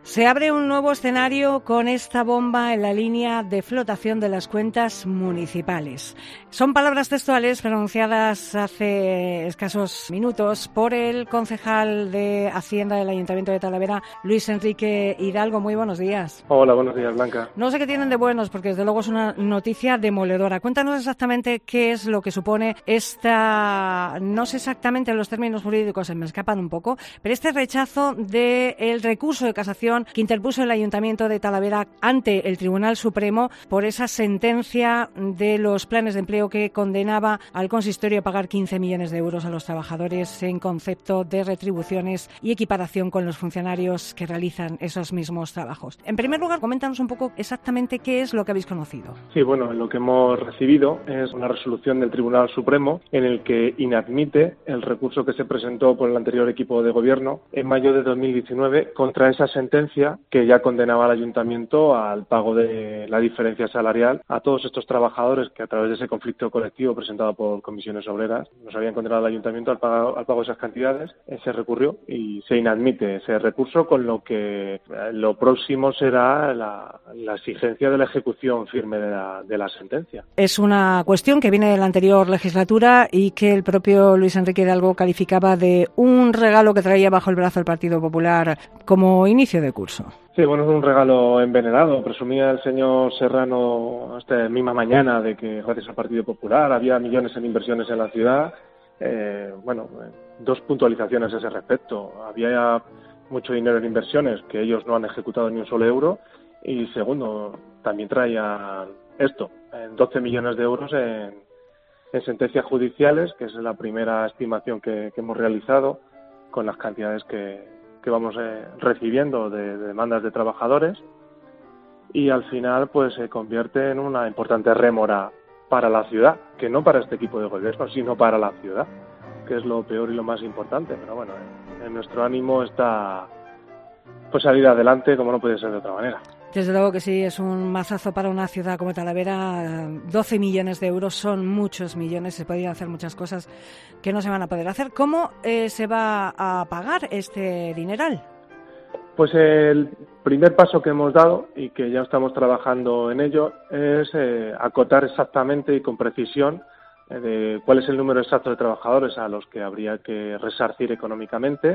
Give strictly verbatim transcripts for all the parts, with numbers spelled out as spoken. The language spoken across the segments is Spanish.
Se abre un nuevo escenario con esta bomba en la línea de flotación de las cuentas municipales. Son palabras textuales pronunciadas hace escasos minutos por el concejal de Hacienda del Ayuntamiento de Talavera, Luis Enrique Hidalgo. Muy buenos días. Hola, buenos días, Blanca. No sé qué tienen de buenos, porque desde luego es una noticia demoledora. Cuéntanos exactamente qué es lo que supone esta, no sé exactamente los términos jurídicos, se me escapan un poco, pero este rechazo del recurso de casación que interpuso el Ayuntamiento de Talavera ante el Tribunal Supremo por esa sentencia de los planes de empleo que condenaba al consistorio a pagar quince millones de euros a los trabajadores en concepto de retribuciones y equiparación con los funcionarios que realizan esos mismos trabajos. En primer lugar, coméntanos un poco exactamente qué es lo que habéis conocido. Sí, bueno, lo que hemos recibido es una resolución del Tribunal Supremo en el que inadmite el recurso que se presentó por el anterior equipo de gobierno en mayo de dos mil diecinueve contra esa sentencia que ya condenaba al ayuntamiento al pago de la diferencia salarial a todos estos trabajadores que a través de ese conflicto colectivo presentado por comisiones obreras nos habían condenado al ayuntamiento al pago, al pago de esas cantidades. Se recurrió y se inadmite ese recurso, con lo que lo próximo será la, la exigencia de la ejecución firme de la, de la sentencia. Es una cuestión que viene de la anterior legislatura y que el propio Luis Enrique Hidalgo calificaba de un regalo que traía bajo el brazo el Partido Popular como inicio de curso. Sí, bueno, es un regalo envenenado. Presumía el señor Serrano esta misma mañana de que gracias al Partido Popular había millones en inversiones en la ciudad. Eh, bueno, dos puntualizaciones a ese respecto. Había mucho dinero en inversiones que ellos no han ejecutado ni un solo euro. Y segundo, también traían esto, doce millones de euros en, en sentencias judiciales, que es la primera estimación que, que hemos realizado con las cantidades que que vamos eh, recibiendo de, de demandas de trabajadores, y al final pues se convierte en una importante rémora para la ciudad, que no para este equipo de gobierno, sino para la ciudad, que es lo peor y lo más importante. Pero bueno, en, en nuestro ánimo está pues salir adelante, como no puede ser de otra manera. Desde luego que sí, es un mazazo para una ciudad como Talavera. doce millones de euros son muchos millones, se podrían hacer muchas cosas que no se van a poder hacer. ¿Cómo eh, se va a pagar este dineral? Pues el primer paso que hemos dado, y que ya estamos trabajando en ello, es eh, acotar exactamente y con precisión eh, de cuál es el número exacto de trabajadores a los que habría que resarcir económicamente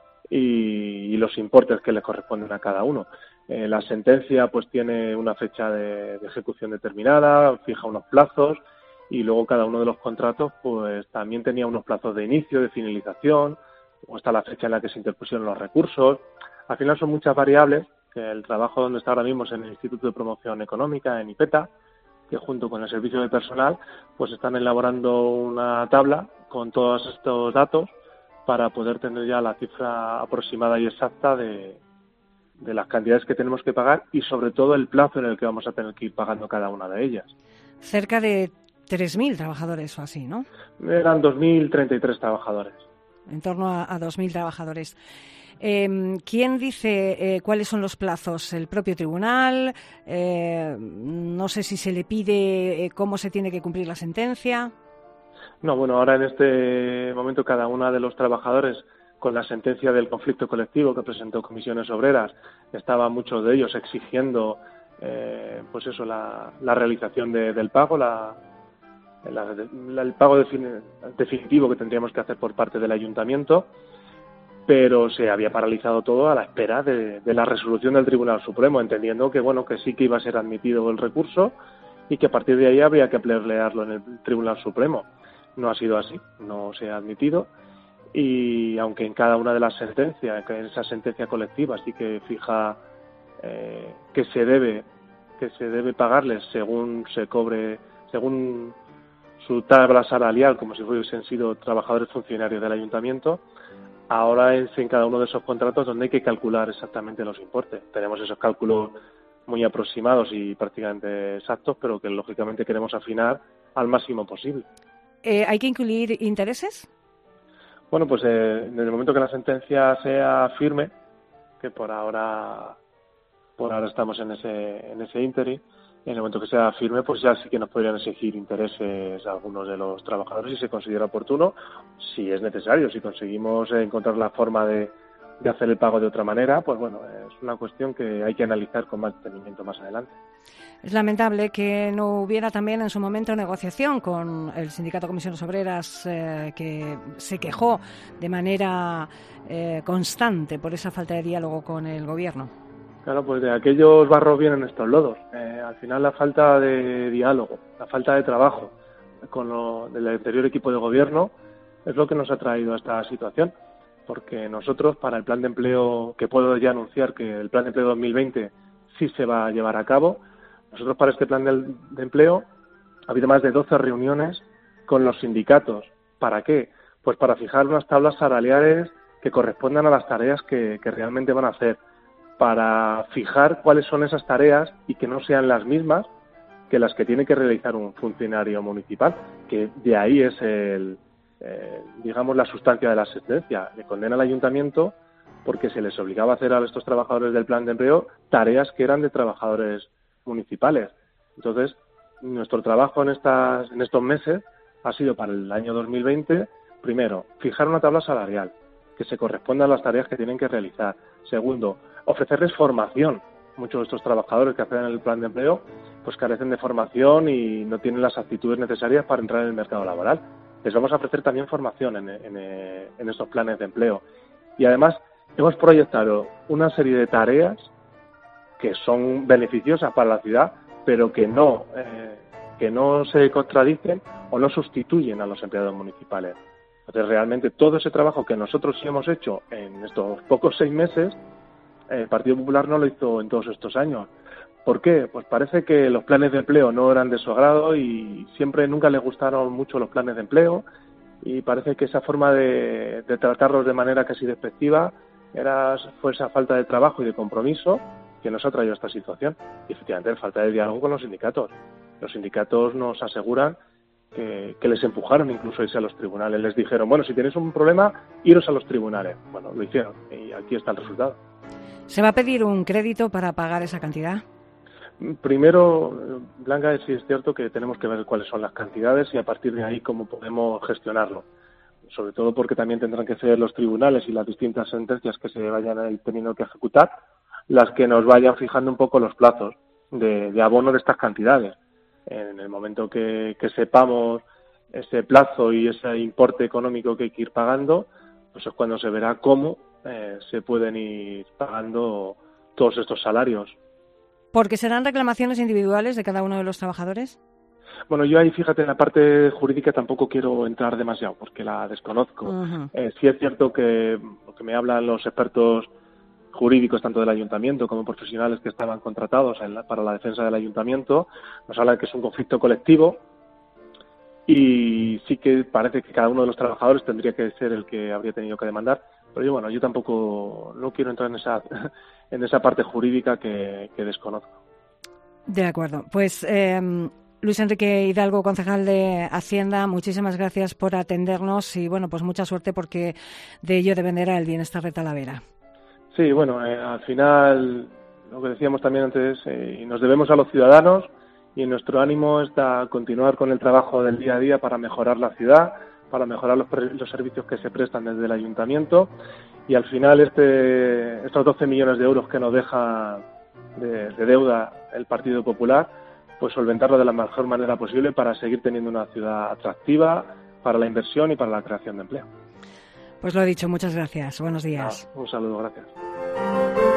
y, y los importes que les corresponden a cada uno. Eh, la sentencia pues tiene una fecha de, de ejecución determinada, fija unos plazos, y luego cada uno de los contratos pues también tenía unos plazos de inicio, de finalización, o hasta la fecha en la que se interpusieron los recursos. Al final son muchas variables, que el trabajo donde está ahora mismo es en el Instituto de Promoción Económica, en IPETA, que junto con el Servicio de Personal pues están elaborando una tabla con todos estos datos para poder tener ya la cifra aproximada y exacta de de las cantidades que tenemos que pagar y sobre todo el plazo en el que vamos a tener que ir pagando cada una de ellas. Cerca de tres mil trabajadores o así, ¿no? Eran dos mil treinta y tres trabajadores. En torno a, a dos mil trabajadores. Eh, ¿Quién dice eh, cuáles son los plazos? ¿El propio tribunal? Eh, no sé si se le pide eh, cómo se tiene que cumplir la sentencia. No, bueno, ahora en este momento cada uno de los trabajadores, con la sentencia del conflicto colectivo que presentó Comisiones Obreras, estaban muchos de ellos exigiendo eh, pues eso, la, la realización de, del pago, la, la, la, el pago defin, definitivo que tendríamos que hacer por parte del ayuntamiento, pero se había paralizado todo a la espera de, de la resolución del Tribunal Supremo, entendiendo que bueno que sí que iba a ser admitido el recurso y que a partir de ahí habría que pelearlo en el Tribunal Supremo. No ha sido así, no se ha admitido. Y aunque en cada una de las sentencias, en esa sentencia colectiva sí que fija eh, que se debe que se debe pagarles según se cobre, según su tabla salarial, como si fuesen sido trabajadores funcionarios del ayuntamiento, ahora es en cada uno de esos contratos donde hay que calcular exactamente los importes. Tenemos esos cálculos muy aproximados y prácticamente exactos, pero que lógicamente queremos afinar al máximo posible. Eh, ¿Hay que incluir intereses? Bueno, pues eh, en el momento que la sentencia sea firme, que por ahora por ahora estamos en ese en ese ínterin, en el momento que sea firme, pues ya sí que nos podrían exigir intereses a algunos de los trabajadores si se considera oportuno, si es necesario, si conseguimos encontrar la forma de, de hacer el pago de otra manera, pues bueno, es una cuestión que hay que analizar con más detenimiento más adelante. Es lamentable que no hubiera también en su momento negociación con el Sindicato Comisiones Obreras, eh, que se quejó de manera eh, constante por esa falta de diálogo con el Gobierno. Claro, pues de aquellos barros vienen estos lodos. Eh, al final la falta de diálogo, la falta de trabajo con lo del anterior equipo de Gobierno es lo que nos ha traído a esta situación. Porque nosotros, para el plan de empleo, que puedo ya anunciar que el plan de empleo dos mil veinte sí se va a llevar a cabo, nosotros para este plan de, de empleo ha habido más de doce reuniones con los sindicatos. ¿Para qué? Pues para fijar unas tablas salariales que correspondan a las tareas que, que realmente van a hacer, para fijar cuáles son esas tareas y que no sean las mismas que las que tiene que realizar un funcionario municipal, que de ahí es el... Eh, digamos, la sustancia de la sentencia. Le condena al ayuntamiento porque se les obligaba a hacer a estos trabajadores del plan de empleo tareas que eran de trabajadores municipales. Entonces, nuestro trabajo en, estas, en estos meses ha sido para el año dos mil veinte, primero, fijar una tabla salarial que se corresponda a las tareas que tienen que realizar. Segundo, ofrecerles formación. Muchos de estos trabajadores que hacen el plan de empleo pues carecen de formación y no tienen las aptitudes necesarias para entrar en el mercado laboral. Les vamos a ofrecer también formación en, en, en estos planes de empleo. Y además hemos proyectado una serie de tareas que son beneficiosas para la ciudad, pero que no, eh, que no se contradicen o no sustituyen a los empleados municipales. Entonces, realmente todo ese trabajo que nosotros sí hemos hecho en estos pocos seis meses, el Partido Popular no lo hizo en todos estos años. ¿Por qué? Pues parece que los planes de empleo no eran de su agrado y siempre nunca les gustaron mucho los planes de empleo, y parece que esa forma de, de tratarlos de manera casi despectiva era, fue esa falta de trabajo y de compromiso que nos ha traído a esta situación. Y efectivamente, la falta de diálogo con los sindicatos. Los sindicatos nos aseguran que, que les empujaron incluso a irse a los tribunales. Les dijeron, bueno, si tenéis un problema, iros a los tribunales. Bueno, lo hicieron y aquí está el resultado. ¿Se va a pedir un crédito para pagar esa cantidad? Primero, Blanca, sí es cierto que tenemos que ver cuáles son las cantidades y a partir de ahí cómo podemos gestionarlo. Sobre todo porque también tendrán que ser los tribunales y las distintas sentencias que se vayan a ir teniendo que ejecutar las que nos vayan fijando un poco los plazos de, de abono de estas cantidades. En el momento que, que sepamos ese plazo y ese importe económico que hay que ir pagando, pues es cuando se verá cómo eh, se pueden ir pagando todos estos salarios. ¿Porque serán reclamaciones individuales de cada uno de los trabajadores? Bueno, yo ahí, fíjate, en la parte jurídica tampoco quiero entrar demasiado porque la desconozco. Uh-huh. Eh, sí es cierto que lo que me hablan los expertos jurídicos, tanto del ayuntamiento como profesionales que estaban contratados en la, para la defensa del ayuntamiento, nos hablan que es un conflicto colectivo y sí que parece que cada uno de los trabajadores tendría que ser el que habría tenido que demandar. Pero yo, bueno, yo tampoco no quiero entrar en esa en esa parte jurídica que, que desconozco. De acuerdo. Pues eh, Luis Enrique Hidalgo, concejal de Hacienda, muchísimas gracias por atendernos y, bueno, pues mucha suerte porque de ello dependerá el bienestar de Talavera. Sí, bueno, eh, al final, lo que decíamos también antes, eh, nos debemos a los ciudadanos y nuestro ánimo está continuar con el trabajo del día a día para mejorar la ciudad, para mejorar los, los servicios que se prestan desde el ayuntamiento y al final este, estos doce millones de euros que nos deja de, de deuda el Partido Popular, pues solventarlo de la mejor manera posible para seguir teniendo una ciudad atractiva para la inversión y para la creación de empleo. Pues lo he dicho, muchas gracias. Buenos días. Ah, un saludo, gracias.